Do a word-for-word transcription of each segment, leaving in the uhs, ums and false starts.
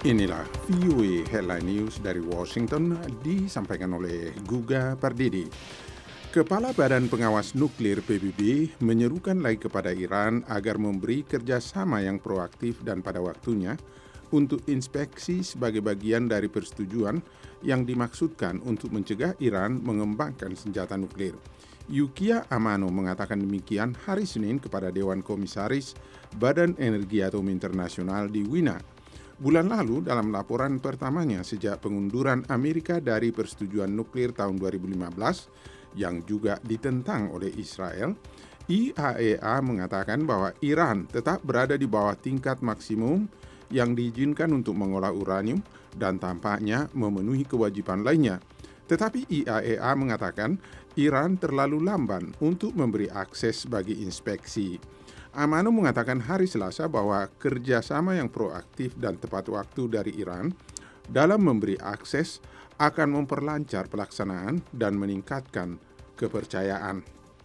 Inilah V O A Headline News dari Washington disampaikan oleh Guga Pardidi. Kepala Badan Pengawas Nuklir P B B menyerukan lagi kepada Iran agar memberi kerjasama yang proaktif dan pada waktunya untuk inspeksi sebagai bagian dari persetujuan yang dimaksudkan untuk mencegah Iran mengembangkan senjata nuklir. Yukiya Amano mengatakan demikian hari Senin kepada Dewan Komisaris Badan Energi Atom Internasional di Wina. Bulan lalu, dalam laporan pertamanya sejak pengunduran Amerika dari persetujuan nuklir tahun dua ribu lima belas yang juga ditentang oleh Israel, I A E A mengatakan bahwa Iran tetap berada di bawah tingkat maksimum yang diizinkan untuk mengolah uranium dan tampaknya memenuhi kewajiban lainnya. Tetapi I A E A mengatakan Iran terlalu lamban untuk memberi akses bagi inspeksi. Amano mengatakan hari Selasa bahwa kerjasama yang proaktif dan tepat waktu dari Iran dalam memberi akses akan memperlancar pelaksanaan dan meningkatkan kepercayaan.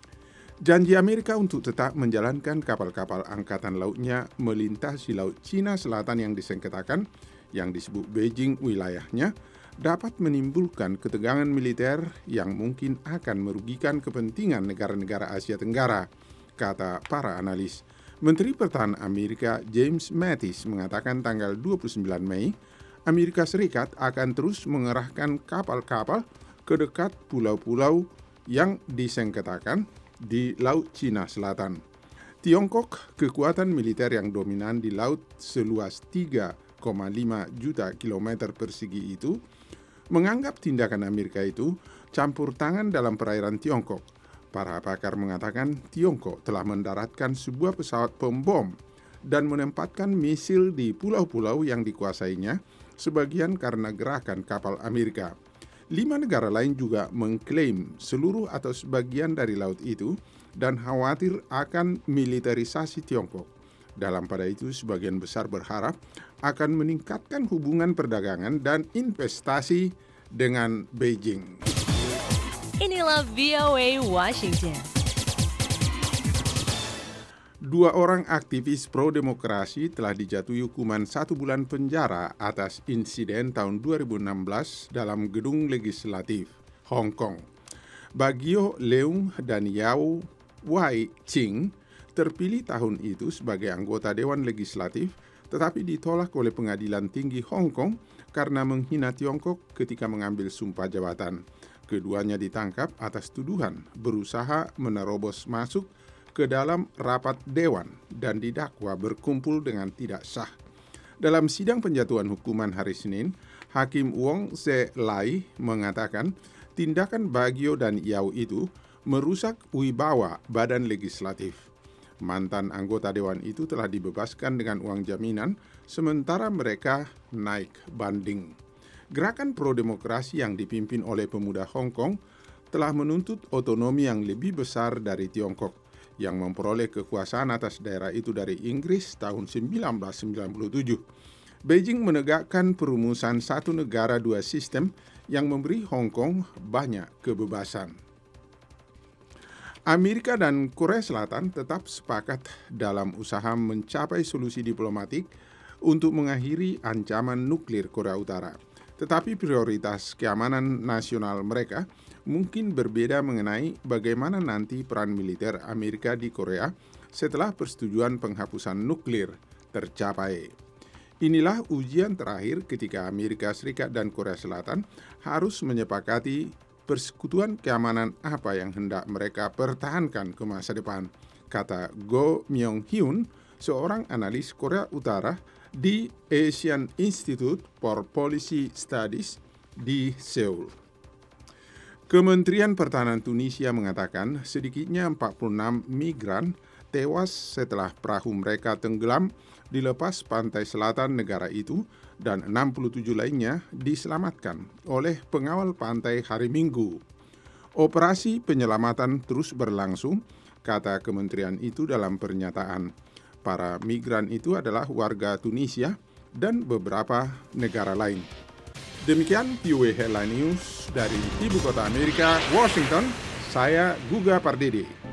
Janji Amerika untuk tetap menjalankan kapal-kapal angkatan lautnya melintasi Laut Cina Selatan yang disengketakan, yang disebut Beijing wilayahnya, dapat menimbulkan ketegangan militer yang mungkin akan merugikan kepentingan negara-negara Asia Tenggara, kata para analis. Menteri Pertahanan Amerika James Mattis mengatakan tanggal dua puluh sembilan Mei, Amerika Serikat akan terus mengerahkan kapal-kapal ke dekat pulau-pulau yang disengketakan di Laut Cina Selatan. Tiongkok, kekuatan militer yang dominan di laut seluas tiga koma lima juta kilometer persegi itu, menganggap tindakan Amerika itu campur tangan dalam perairan Tiongkok. Para pakar mengatakan Tiongkok telah mendaratkan sebuah pesawat pembom dan menempatkan misil di pulau-pulau yang dikuasainya, sebagian karena gerakan kapal Amerika. Lima negara lain juga mengklaim seluruh atau sebagian dari laut itu dan khawatir akan militerisasi Tiongkok. Dalam pada itu, sebagian besar berharap akan meningkatkan hubungan perdagangan dan investasi dengan Beijing. Inilah V O A Washington. Dua orang aktivis pro-demokrasi telah dijatuhi hukuman satu bulan penjara atas insiden tahun dua ribu enam belas dalam gedung legislatif Hong Kong. Bagio Leung dan Yao Wai Ching terpilih tahun itu sebagai anggota Dewan Legislatif, tetapi ditolak oleh Pengadilan Tinggi Hong Kong karena menghina Tiongkok ketika mengambil sumpah jabatan. Keduanya ditangkap atas tuduhan berusaha menerobos masuk ke dalam rapat dewan dan didakwa berkumpul dengan tidak sah. Dalam sidang penjatuhan hukuman hari Senin, Hakim Wong Se Lai mengatakan tindakan Bagio dan Yao itu merusak wibawa badan legislatif. Mantan anggota dewan itu telah dibebaskan dengan uang jaminan, sementara mereka naik banding. Gerakan pro-demokrasi yang dipimpin oleh pemuda Hong Kong telah menuntut otonomi yang lebih besar dari Tiongkok, yang memperoleh kekuasaan atas daerah itu dari Inggris tahun seribu sembilan ratus sembilan puluh tujuh. Beijing menegakkan perumusan satu negara dua sistem yang memberi Hong Kong banyak kebebasan. Amerika dan Korea Selatan tetap sepakat dalam usaha mencapai solusi diplomatik untuk mengakhiri ancaman nuklir Korea Utara. Tetapi prioritas keamanan nasional mereka mungkin berbeda mengenai bagaimana nanti peran militer Amerika di Korea setelah persetujuan penghapusan nuklir tercapai. Inilah ujian terakhir ketika Amerika Serikat dan Korea Selatan harus menyepakati persekutuan keamanan apa yang hendak mereka pertahankan ke masa depan, kata Go Myung-hyun, seorang analis Korea Utara di Asian Institute for Policy Studies di Seoul. Kementerian Pertahanan Tunisia mengatakan sedikitnya empat puluh enam migran tewas setelah perahu mereka tenggelam di lepas pantai selatan negara itu dan enam puluh tujuh lainnya diselamatkan oleh pengawal pantai hari Minggu. Operasi penyelamatan terus berlangsung, kata kementerian itu dalam pernyataan. Para migran itu adalah warga Tunisia dan beberapa negara lain. Demikian V O A Headline News dari Ibu Kota Amerika, Washington. Saya Guga Pardede.